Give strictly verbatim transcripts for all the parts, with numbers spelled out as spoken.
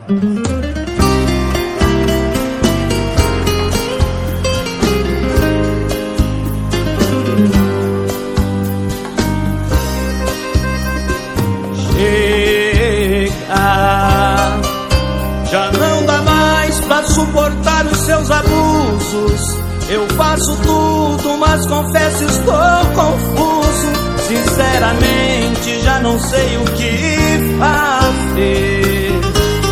Já não dá mais pra suportar os seus abusos. Eu faço tudo, mas confesso estou confuso. Sinceramente já não sei o que fazer.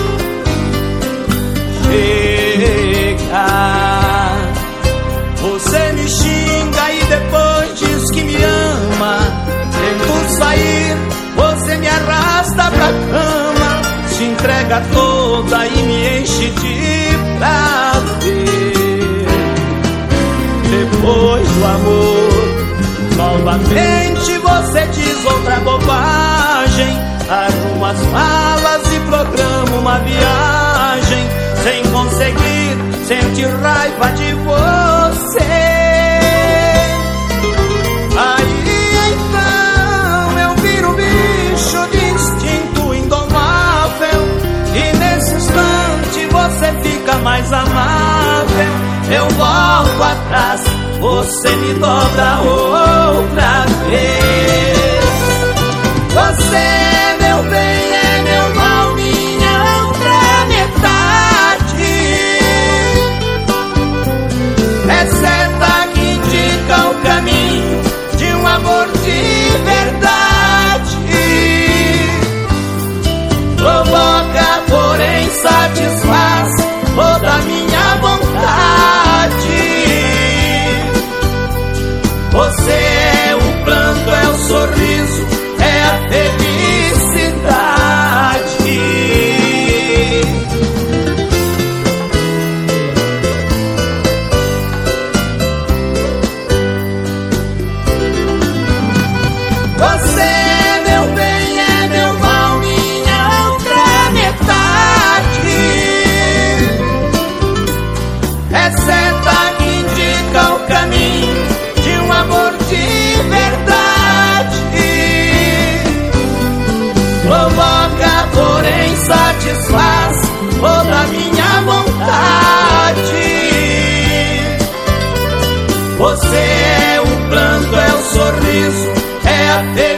Chega. Você me xinga e depois diz que me ama. Tento sair, você me arrasta pra cama. Se entrega toda e me enche de prazer. Depois do amor, novamente você diz outra bobagem. Arruma as malas e programa uma viagem, sem conseguir sentir raiva de você. Aí então eu viro bicho de instinto indomável, e nesse instante você fica mais amável. Eu volto atrás, você me dobra outra vez. Você, meu bem, é meu mal, minha outra metade. É seta que indica o caminho de um amor de verdade. Provoca, porém satisfaz toda a minha vontade. Você é o pranto, é o sorriso, é a felicidade. Você, meu bem, é meu mal, minha outra metade. É seta que indica o caminho de um amor de verdade. Provoca, porém satisfaz toda a minha vontade. Você é o pranto, é o sorriso, é a felicidade.